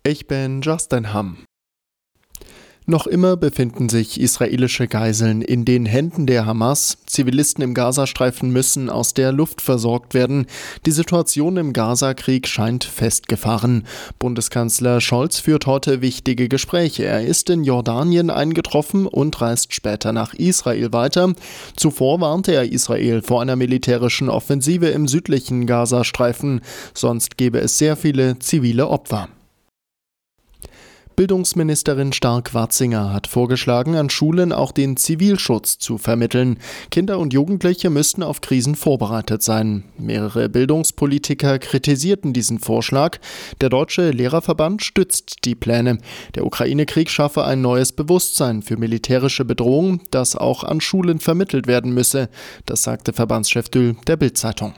Ich bin Justin Hamm. Noch immer befinden sich israelische Geiseln in den Händen der Hamas. Zivilisten im Gazastreifen müssen aus der Luft versorgt werden. Die Situation im Gazakrieg scheint festgefahren. Bundeskanzler Scholz führt heute wichtige Gespräche. Er ist in Jordanien eingetroffen und reist später nach Israel weiter. Zuvor warnte er Israel vor einer militärischen Offensive im südlichen Gazastreifen. Sonst gäbe es sehr viele zivile Opfer. Bildungsministerin Stark-Watzinger hat vorgeschlagen, an Schulen auch den Zivilschutz zu vermitteln. Kinder und Jugendliche müssten auf Krisen vorbereitet sein. Mehrere Bildungspolitiker kritisierten diesen Vorschlag. Der Deutsche Lehrerverband stützt die Pläne. Der Ukraine-Krieg schaffe ein neues Bewusstsein für militärische Bedrohung, das auch an Schulen vermittelt werden müsse. Das sagte Verbandschef Düll der Bild-Zeitung.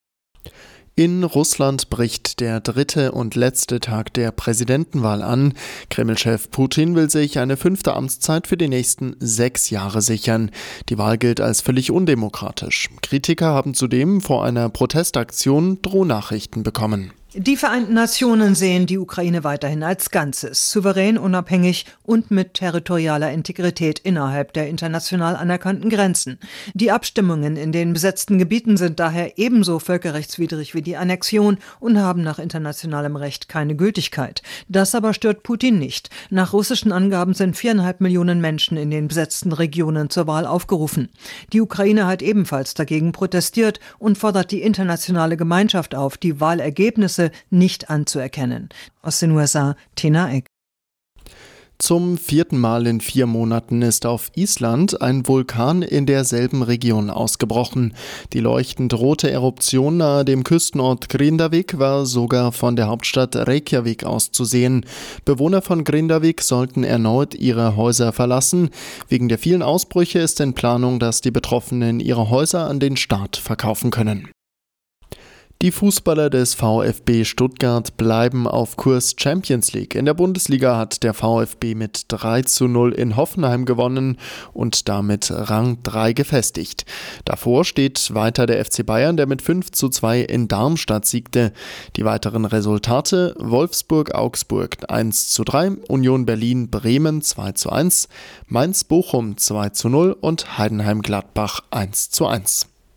In Russland bricht der dritte und letzte Tag der Präsidentenwahl an. Kreml-Chef Putin will sich eine 5. Amtszeit für die nächsten 6 Jahre sichern. Die Wahl gilt als völlig undemokratisch. Kritiker haben zudem vor einer Protestaktion Drohnachrichten bekommen. Die Vereinten Nationen sehen die Ukraine weiterhin als Ganzes, souverän, unabhängig und mit territorialer Integrität innerhalb der international anerkannten Grenzen. Die Abstimmungen in den besetzten Gebieten sind daher ebenso völkerrechtswidrig wie die Annexion und haben nach internationalem Recht keine Gültigkeit. Das aber stört Putin nicht. Nach russischen Angaben sind 4,5 Millionen Menschen in den besetzten Regionen zur Wahl aufgerufen. Die Ukraine hat ebenfalls dagegen protestiert und fordert die internationale Gemeinschaft auf, die Wahlergebnisse nicht anzuerkennen. Aus den USA, Tina Eck. Zum 4. Mal in 4 Monaten ist auf Island ein Vulkan in derselben Region ausgebrochen. Die leuchtend rote Eruption nahe dem Küstenort Grindavik war sogar von der Hauptstadt Reykjavik aus zu sehen. Bewohner von Grindavik sollten erneut ihre Häuser verlassen. Wegen der vielen Ausbrüche ist in Planung, dass die Betroffenen ihre Häuser an den Staat verkaufen können. Die Fußballer des VfB Stuttgart bleiben auf Kurs Champions League. In der Bundesliga hat der VfB mit 3:0 in Hoffenheim gewonnen und damit Rang 3 gefestigt. Davor steht weiter der FC Bayern, der mit 5:2 in Darmstadt siegte. Die weiteren Resultate: Wolfsburg-Augsburg 1:3, Union Berlin-Bremen 2:1, Mainz-Bochum 2:0 und Heidenheim-Gladbach 1:1.